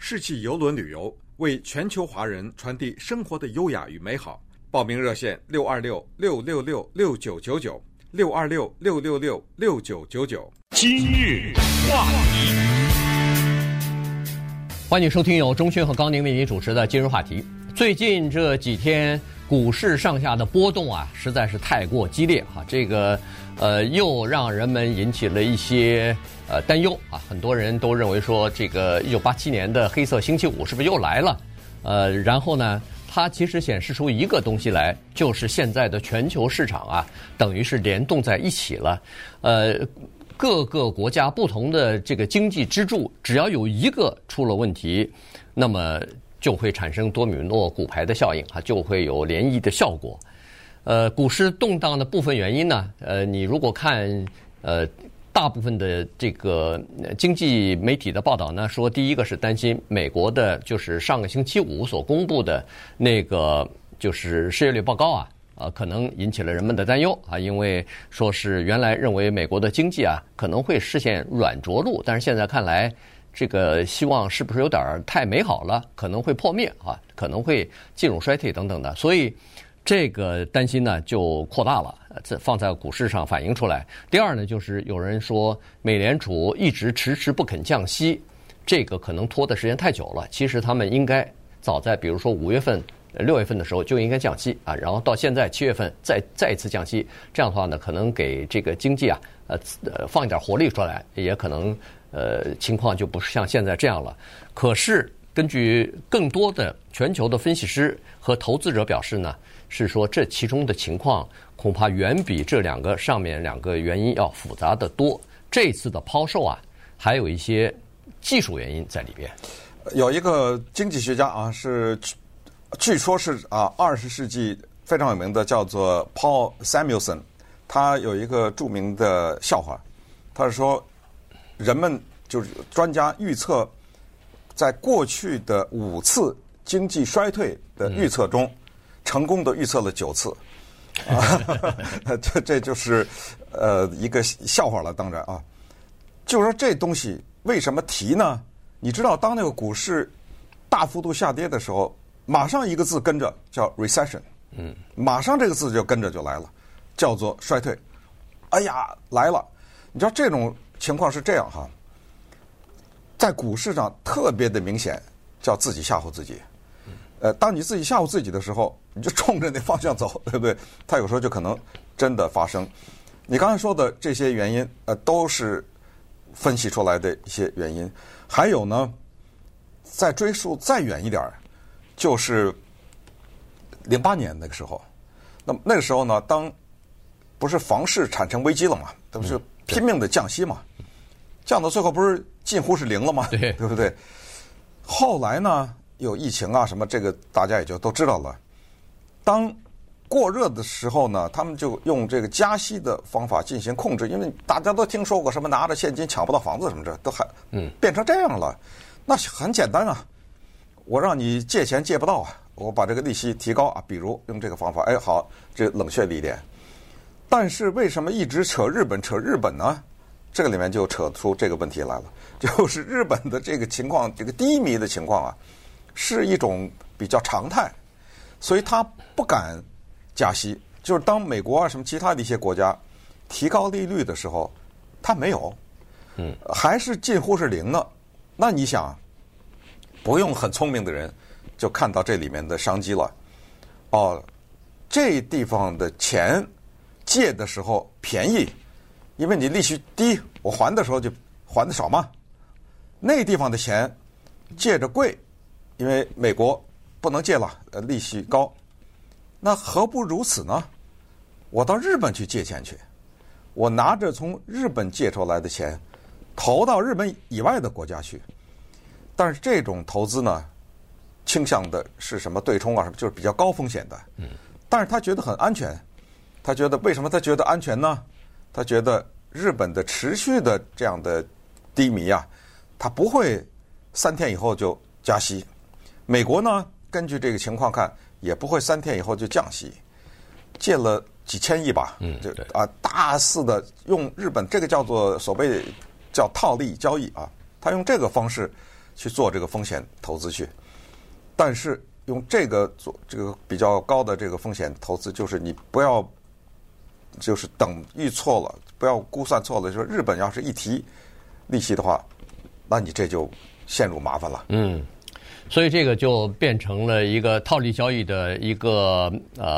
世纪邮轮旅游，为全球华人传递生活的优雅与美好。报名热线626-666-6999，626-666-6999。 今日话题， 欢迎收听由钟迅和高宁为您主持的今日话题。最近这几天股市上下的波动啊，实在是太过激烈啊！这个又让人们引起了一些担忧啊。很多人都认为说，这个1987年的黑色星期五是不是又来了？然后呢，它其实显示出一个东西来，就是现在的全球市场啊，等于是联动在一起了。各个国家不同的这个经济支柱，只要有一个出了问题，那么就会产生多米诺骨牌的效应啊，就会有涟漪的效果。股市动荡的部分原因呢，你如果看大部分的这个经济媒体的报道呢，说第一个是担心美国的，就是上个星期五所公布的那个就是失业率报告啊，可能引起了人们的担忧啊，因为说是原来认为美国的经济啊可能会实现软着陆，但是现在看来，这个希望是不是有点太美好了，可能会破灭啊，可能会进入衰退等等的，所以这个担心呢就扩大了，放在股市上反映出来。第二呢，就是有人说美联储一直迟迟不肯降息，这个可能拖的时间太久了。其实他们应该早在比如说5月份、6月份的时候就应该降息啊，然后到现在7月份再一次降息，这样的话呢，可能给这个经济啊放一点活力出来，也可能情况就不是像现在这样了。可是根据更多的全球的分析师和投资者表示呢，是说这其中的情况恐怕远比这上面两个原因要复杂得多。这次的抛售啊，还有一些技术原因在里边。 有一个经济学家啊，据说是20世纪非常有名的，叫做 Paul Samuelson。他有一个著名的笑话，他是说，人们就是专家预测，在过去的5次经济衰退的预测中，成功的预测了9次。这就是一个笑话了。当然啊，就是说这东西为什么提呢？你知道，当那个股市大幅度下跌的时候，马上一个字跟着叫 recession， 马上这个字就跟着就来了，叫做衰退。哎呀，来了！你知道这种情况是这样哈，在股市上特别的明显，叫自己吓唬自己。当你自己吓唬自己的时候，你就冲着那方向走，对不对？它有时候就可能真的发生。你刚才说的这些原因，都是分析出来的一些原因。还有呢，再追溯再远一点，就是08年那个时候。那个时候呢，当不是房市产生危机了嘛，这不是拼命的降息嘛，降到最后不是近乎是0了吗？对不对？后来呢，有疫情啊什么，这个大家也就都知道了。当过热的时候呢，他们就用这个加息的方法进行控制，因为大家都听说过什么拿着现金抢不到房子什么的，都还变成这样了。那很简单啊，我让你借钱借不到啊，我把这个利息提高啊，比如用这个方法，哎，好，这冷却了一点。但是为什么一直扯日本呢？这个里面就扯出这个问题来了，就是日本的这个情况，这个低迷的情况啊，是一种比较常态，所以他不敢加息。就是当美国啊什么其他的一些国家提高利率的时候，他没有，还是近乎是0呢。那你想，不用很聪明的人就看到这里面的商机了。哦，这地方的钱借的时候便宜，因为你利息低，我还的时候就还的少嘛。那地方的钱借着贵，因为美国不能借了，利息高。那何不如此呢？我到日本去借钱去，我拿着从日本借出来的钱投到日本以外的国家去。但是这种投资呢，倾向的是什么对冲啊，什么就是比较高风险的。但是他觉得很安全。他觉得为什么他觉得安全呢？他觉得日本的持续的这样的低迷啊，他不会3天以后就加息。美国呢，根据这个情况看，也不会3天以后就降息。借了几千亿吧，大肆的用日本这个叫做所谓叫套利交易啊，他用这个方式去做这个风险投资去。但是用这个做这个比较高的这个风险投资，就是你不要就是等预错了，不要估算错了，就是日本要是一提利息的话，那你这就陷入麻烦了。 所以这个就变成了一个套利交易的一个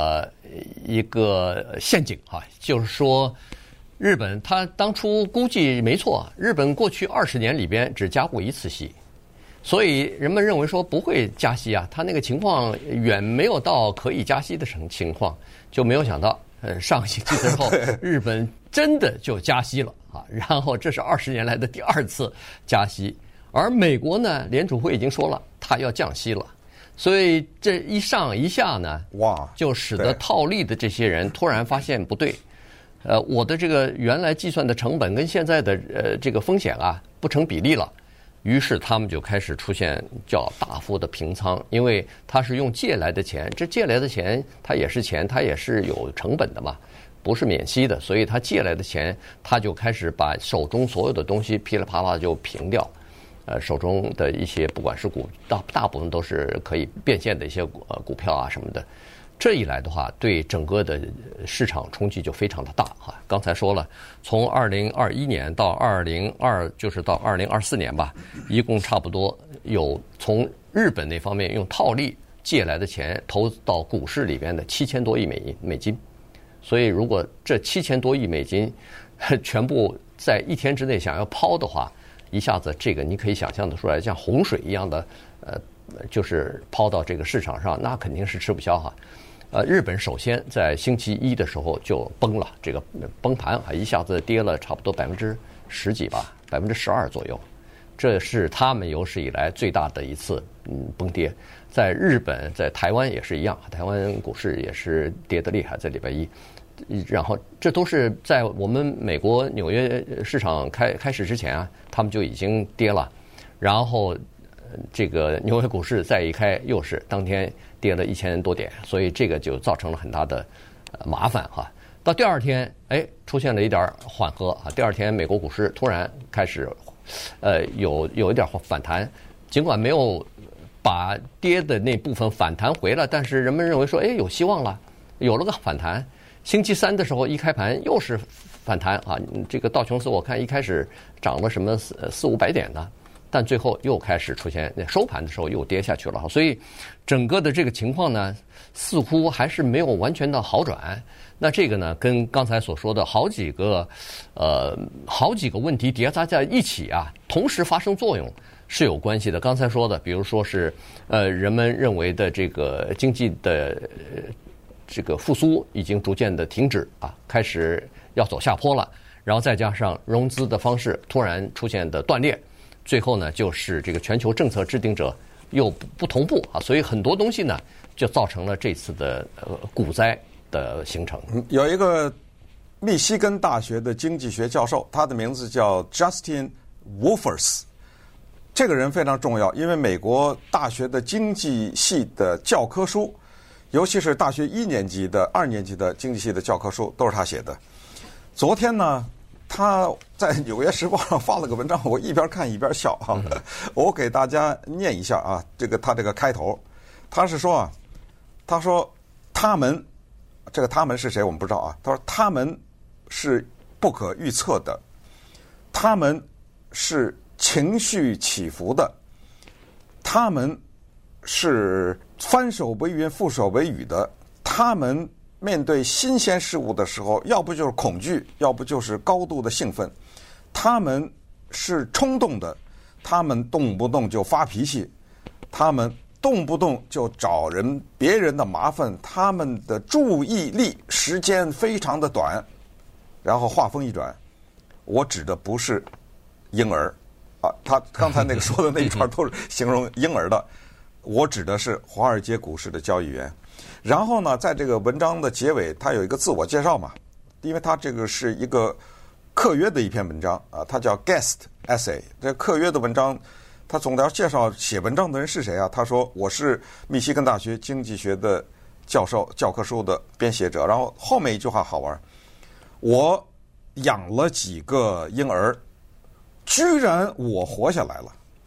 陷阱啊，就是说，日本它当初估计没错，日本过去20年里边只加过1次息，所以人们认为说不会加息啊，它那个情况远没有到可以加息的情况，就没有想到，上星期之后，日本真的就加息了啊，然后这是20年来的第2次加息。而美国呢，联储会已经说了，它要降息了，所以这一上一下呢， 哇， 就使得套利的这些人突然发现不对，我的这个原来计算的成本跟现在的这个风险啊不成比例了，于是他们就开始出现叫大幅的平仓，因为他是用借来的钱，这借来的钱它也是钱，它也是有成本的嘛。不是免息的，所以他借来的钱，他就开始把手中所有的东西噼里啪啦就平掉。手中的一些不管是大部分都是可以变现的一些股票啊什么的，这一来的话，对整个的市场冲击就非常的大哈。刚才说了，从2021年到就是到2024年吧，一共差不多有从日本那方面用套利借来的钱投到股市里边的7000多亿美金，所以如果这7000多亿美金全部在1天之内想要抛的话，一下子这个你可以想象的出来，像洪水一样的，就是抛到这个市场上，那肯定是吃不消哈。日本首先在星期一的时候就崩了，这个崩盘啊，一下子跌了差不多10%几吧，12%左右，这是他们有史以来最大的一次崩跌。在日本，在台湾也是一样，台湾股市也是跌得厉害，在礼拜一。然后这都是在我们美国纽约市场开始之前啊，他们就已经跌了，然后这个纽约股市再一开又是当天跌了1000多点，所以这个就造成了很大的麻烦哈。到第二天，出现了一点缓和啊，第二天美国股市突然开始有一点反弹，尽管没有把跌的那部分反弹回来，但是人们认为说有希望了，有了个反弹。星期三的时候一开盘又是反弹啊，这个道琼斯我看一开始涨了什么400-500点呢，但最后又开始出现收盘的时候又跌下去了，所以整个的这个情况呢，似乎还是没有完全的好转。那这个呢，跟刚才所说的好几个问题叠加在一起啊，同时发生作用是有关系的。刚才说的，比如说是人们认为的这个经济的这个复苏已经逐渐的停止啊，开始要走下坡了，然后再加上融资的方式突然出现的断裂，最后呢就是这个全球政策制定者又不同步啊，所以很多东西呢就造成了这次的股灾的形成。 有一个密西根大学的经济学教授，他的名字叫 Justin Wolfers， 这个人非常重要，因为美国大学的经济系的教科书，尤其是大学1年级的、2年级的经济系的教科书都是他写的。昨天呢，他在《纽约时报》上发了个文章，我一边看一边笑啊。我给大家念一下啊，他这个开头，他是说啊，他说他们，这个他们是谁我们不知道啊。他说他们是不可预测的，他们是情绪起伏的，他们是翻手为云覆手为雨的，他们面对新鲜事物的时候，要不就是恐惧，要不就是高度的兴奋，他们是冲动的，他们动不动就发脾气，他们动不动就找别人的麻烦，他们的注意力时间非常的短。然后话锋一转，我指的不是婴儿啊，他刚才那个说的那一串都是形容婴儿的，我指的是华尔街股市的交易员。然后呢，在这个文章的结尾，他有一个自我介绍嘛，因为他这个是一个客约的一篇文章啊，它叫 guest essay。这客约的文章，他总要介绍写文章的人是谁啊？他说我是密西根大学经济学的教授，教科书的编写者。然后后面一句话好玩，我养了几个婴儿，居然我活下来了。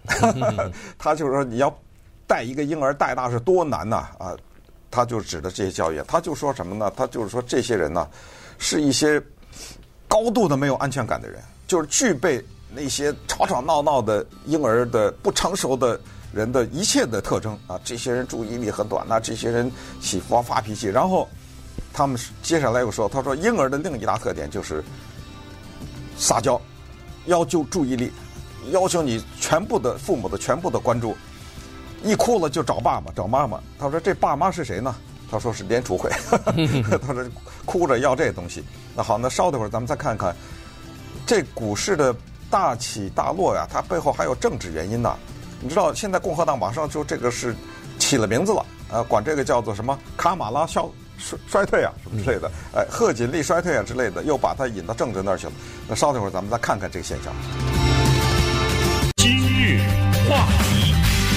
他就是说你要带一个婴儿带大是多难呐啊！他就指的这些教育，他就说什么呢？他就是说这些人呢，是一些高度的没有安全感的人，就是具备那些吵吵闹闹的婴儿的不成熟的人的一切的特征啊。这些人注意力很短呐，这些人起伏发脾气。然后他们接下来又说，他说婴儿的另一大特点就是撒娇，要求注意力，要求你父母的全部的关注。一哭了就找爸爸找妈妈，他说这爸妈是谁呢？他说是联储会，他说哭着要这东西。那好，那稍等会儿咱们再看看这股市的大起大落呀，它背后还有政治原因呢。你知道现在共和党马上就这个是起了名字了，管这个叫做什么卡马拉衰退啊什么之类的，贺锦丽衰退啊之类的，又把它引到政治那儿去了。那稍等会儿咱们再看看这个现象。 今日话题。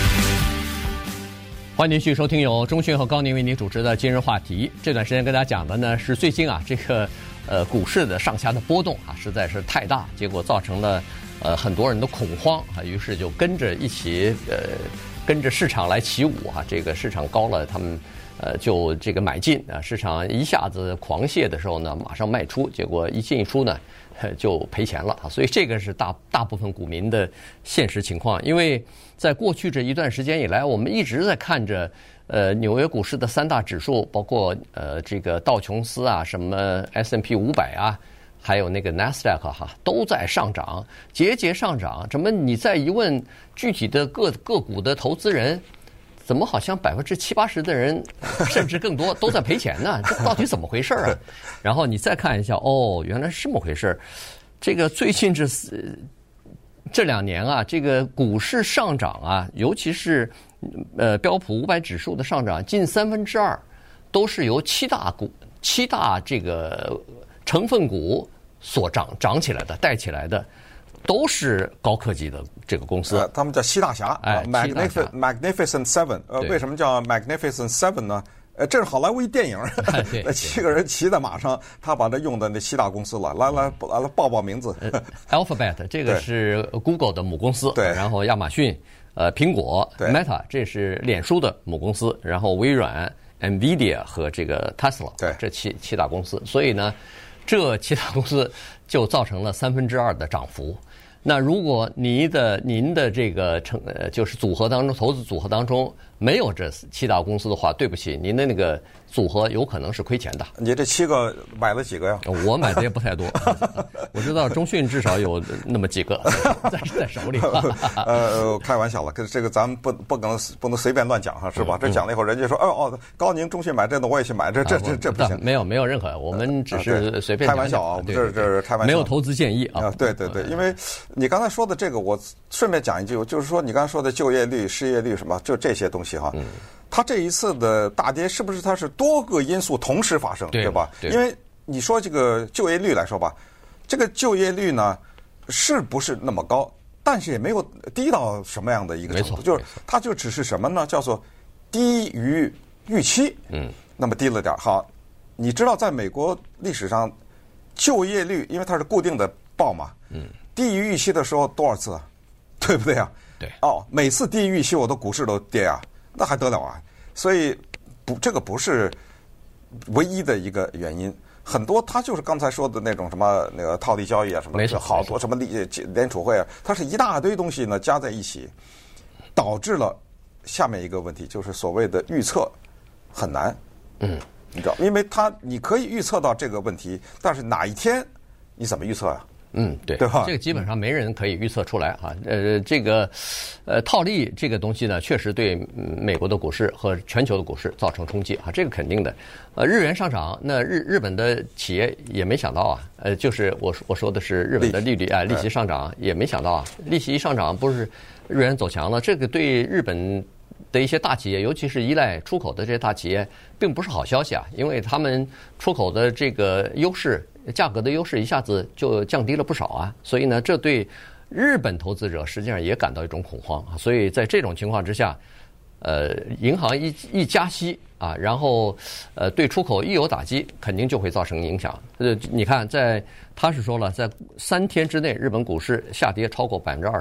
欢迎继续收听由钟迅和高宁为您主持的今日话题。这段时间跟大家讲的呢是最近啊这个股市的上下的波动啊实在是太大，结果造成了很多人的恐慌啊，于是就跟着一起跟着市场来起舞啊。这个市场高了，他们就这个买进啊，市场一下子狂泻的时候呢，马上卖出，结果一进一出呢就赔钱了啊。所以这个是大部分股民的现实情况，因为在过去这一段时间以来，我们一直在看着纽约股市的三大指数，包括这个道琼斯啊，什么 S&P 500啊，还有那个 NASDAQ 哈，都在上涨，节节上涨。怎么你再一问具体的个股的投资人，怎么好像70-80%的人，甚至更多都在赔钱呢？这到底怎么回事啊？然后你再看一下，哦，原来是这么回事。这个最近这2年啊，这个股市上涨啊，尤其是标普500指数的上涨，近2/3都是由七大这个成分股所涨起来的，带起来的。都是高科技的这个公司， 他们叫七大侠，Magnificent Seven。为什么叫 Magnificent Seven 呢？这是好莱坞一电影，那7个人骑在马上，他把它用的那7大公司了，来报名字。 Alphabet 这个是 Google 的母公司， 对， 然后亚马逊、苹果 Meta 这是脸书的母公司，然后微软、NVIDIA 和这个 Tesla， 对， 这七大公司，所以呢，这7大公司就造成了2/3的涨幅。那如果您的这个就是组合当中，投资组合当中没有这7大公司的话，对不起，您的那个组合有可能是亏钱的。 你这7个买了几个呀？ 我买的也不太多，我知道中讯至少有那么几个在手里。 开玩笑了，可是这个咱们不能随便乱讲哈，是吧？这讲了以后，人家说高宁中讯买这个，我也去买这不行。 没有任何，我们只是随便开玩笑啊，我们这是开玩笑， 没有投资建议啊。 对，因为你刚才说的这个，我顺便讲一句，就是说你刚才说的就业率、失业率什么，就这些东西哈。它这一次的大跌，是不是它是多个因素同时发生，对吧？因为你说这个就业率来说吧，这个就业率呢是不是那么高，但是也没有低到什么样的一个程度，就是它就只是什么呢？叫做低于预期，那么低了点。好，你知道在美国历史上就业率，因为它是固定的报嘛，低于预期的时候多少次啊？对不对啊？ 对。 每次低于预期，我的股市都跌啊。那还得了啊！所以这个不是唯一的一个原因，很多它就是刚才说的那种什么那个套利交易啊什么的，好多什么联储会啊，它是一大堆东西呢加在一起，导致了下面一个问题，就是所谓的预测很难。你知道，因为你可以预测到这个问题，但是哪一天你怎么预测啊？ 对吧？ 这个基本上没人可以预测出来啊。这个套利这个东西呢，确实对美国的股市和全球的股市造成冲击啊，这个肯定的。日元上涨，那日本的企业也没想到啊。就是我说的是日本的利率啊，利息上涨也没想到啊。利息一上涨，不是日元走强了，这个对日本的一些大企业，尤其是依赖出口的这些大企业，并不是好消息啊，因为他们出口的这个价格的优势一下子就降低了不少啊，所以呢，这对日本投资者实际上也感到一种恐慌啊。所以在这种情况之下，银行一加息啊，然后对出口一有打击，肯定就会造成影响。你看，他是说了，在3天之内，日本股市下跌超过20%，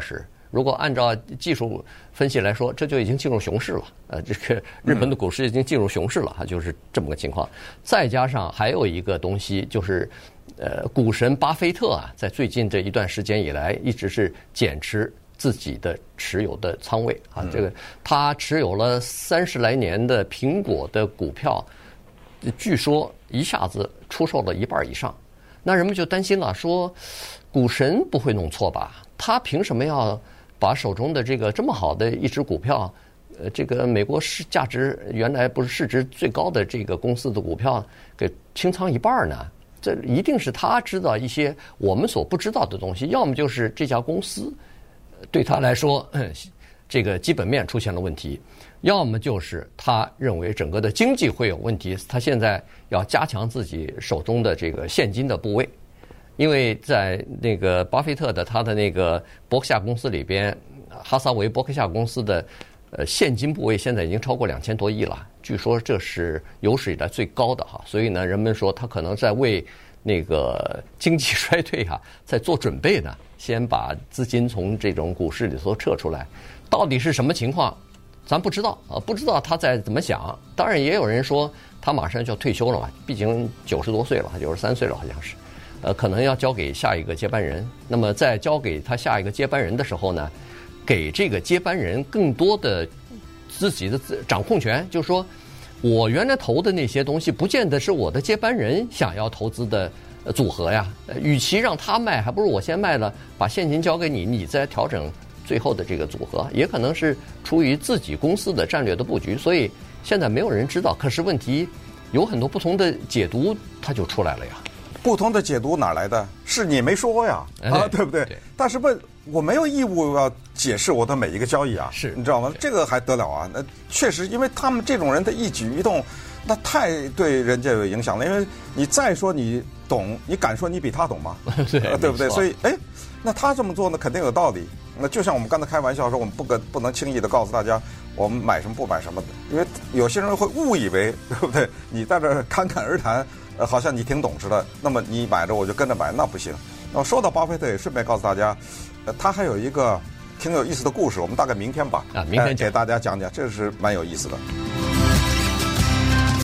如果按照技术分析来说，这就已经进入熊市了。这个日本的股市已经进入熊市了，就是这么个情况。再加上还有一个东西，就是股神巴菲特啊，在最近这一段时间以来，一直是减持自己的持有的仓位啊。这个他持有了30来年的苹果的股票，据说一下子出售了一半以上。那人们就担心了，说股神不会弄错吧？他凭什么要把手中的这个这么好的一只股票，这个美国价值原来不是市值最高的这个公司的股票给清仓一半呢？这一定是他知道一些我们所不知道的东西，要么就是这家公司对他来说这个基本面出现了问题，要么就是他认为整个的经济会有问题，他现在要加强自己手中的这个现金的部位。因为在那个巴菲特的他的那个伯克夏公司里边，哈撒韦伯克夏公司的现金部位现在已经超过2000多亿了，据说这是有史以来最高的哈。所以呢，人们说他可能在为那个经济衰退在做准备呢，先把资金从这种股市里头撤出来。到底是什么情况，咱不知道啊，不知道他在怎么想。当然也有人说他马上就要退休了嘛，毕竟90多岁了，93岁了好像是。可能要交给下一个接班人。那么在交给他下一个接班人的时候呢，给这个接班人更多的自己的掌控权，就是说我原来投的那些东西，不见得是我的接班人想要投资的组合呀。与其让他卖，还不如我先卖了，把现金交给你，你再调整最后的这个组合。也可能是出于自己公司的战略的布局，所以现在没有人知道。可是问题有很多不同的解读，它就出来了呀。 不同的解读哪来的？是你没说呀，对不对？ 对。 但是我没有义务要解释我的每一个交易啊， 是， 你知道吗？这个还得了啊？那确实，因为他们这种人的一举一动，那太对人家有影响了。因为你再说你懂，你敢说你比他懂吗？对不对？所以，那他这么做呢，肯定有道理。那就像我们刚才开玩笑说，我们不能轻易的告诉大家我们买什么不买什么的，因为有些人会误以为，对不对？你在这侃侃而谈。好像你挺懂似的，那么你买着我就跟着买，那不行。那么说到巴菲特，也顺便告诉大家，他还有一个挺有意思的故事，我们大概明天吧， 明天给大家讲讲，这是蛮有意思的。